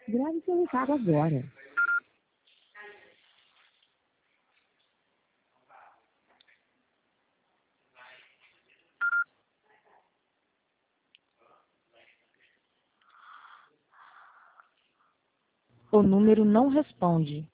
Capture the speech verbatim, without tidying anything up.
Grave seu recado agora. O número não responde.